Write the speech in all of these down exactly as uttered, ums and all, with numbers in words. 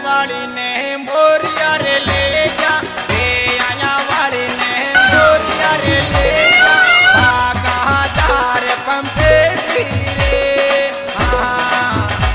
वाली ने मोरिया रे ले जा, रे आया वाली ने मोरिया रे ले जा, कहाँ जा रे पंपे रे। हाँ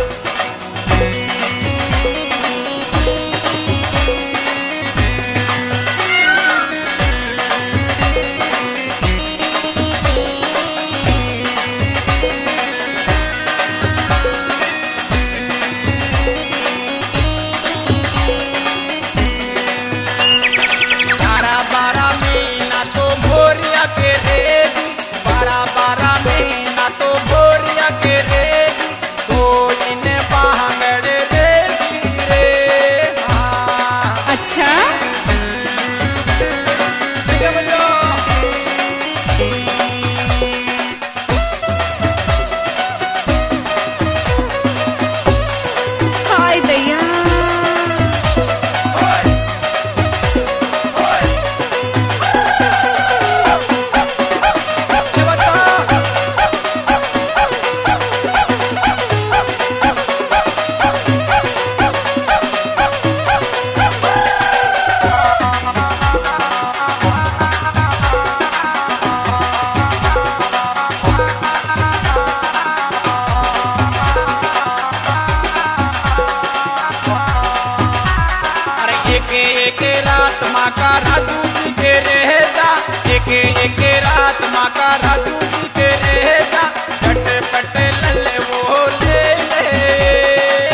एक रात माँ का राजू जी के रहेगा, एक एक रात माँ का राजू जी के रहेगा, झटपट लल्ले वो ले ले।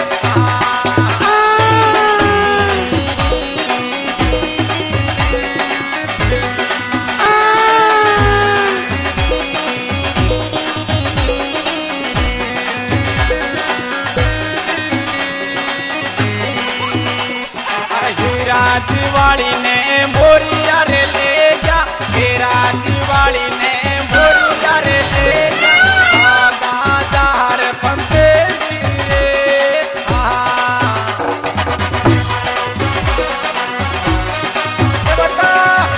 हीरा दिवाली ने मोरिया रे ले जा, हीरा दिवाली ने मोरिया रे ले जा, बाजार पंपे रे। बता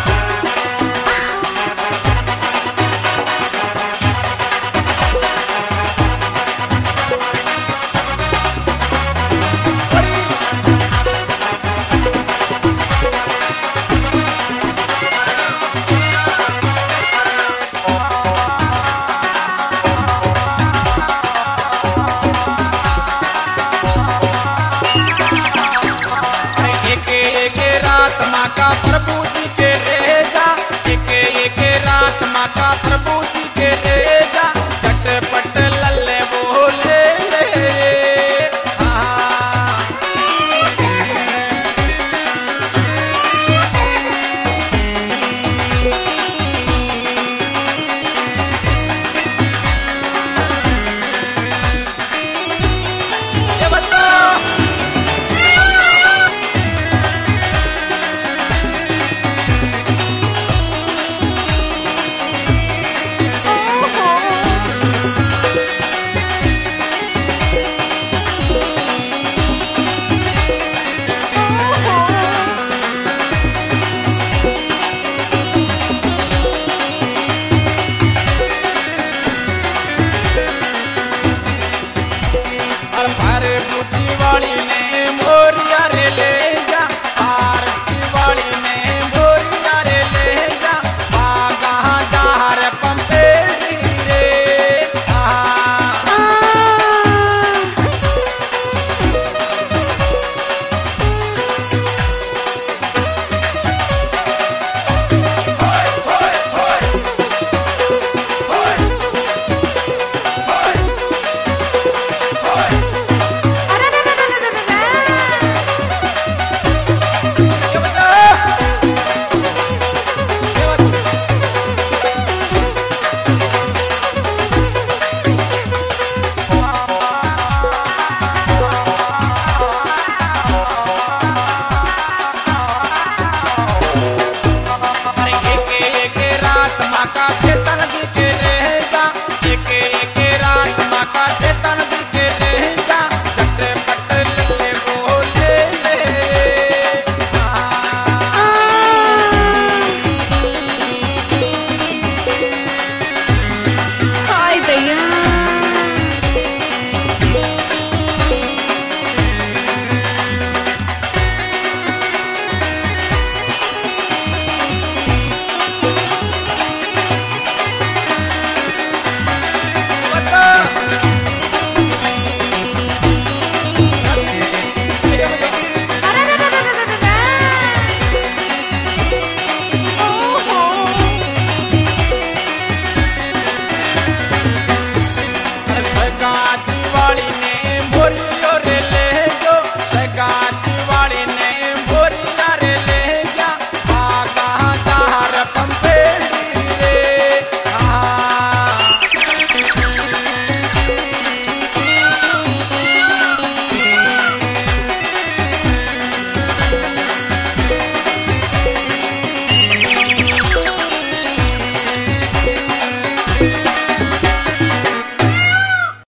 माँ का प्रभु जी के रहेगा, एक एक रात माँ का प्रभु जी के रहेगा, झटपट लल्ले वो ले ले। हाँ ये बता वाली ने